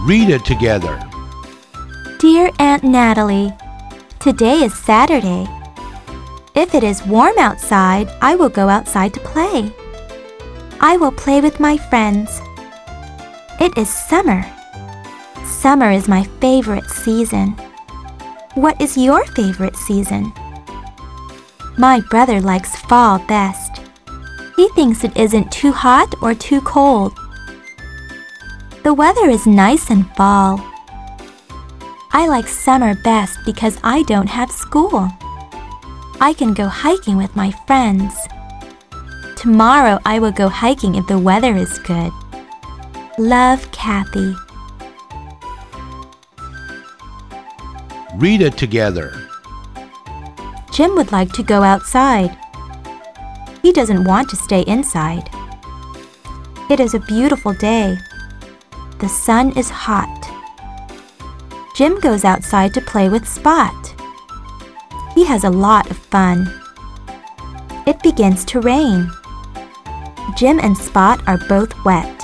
Read it together. Dear Aunt Natalie, today is Saturday. If it is warm outside, I will go outside to play. I will play with my friends. It is summer. Summer is my favorite season. What is your favorite season? My brother likes fall best. He thinks it isn't too hot or too cold. The weather is nice in fall. I like summer best because I don't have school. I can go hiking with my friends. Tomorrow I will go hiking if the weather is good. Love, Kathy. Read it together. Jim would like to go outside. He doesn't want to stay inside. It is a beautiful day. The sun is hot. Jim goes outside to play with Spot. He has a lot of fun. It begins to rain. Jim and Spot are both wet.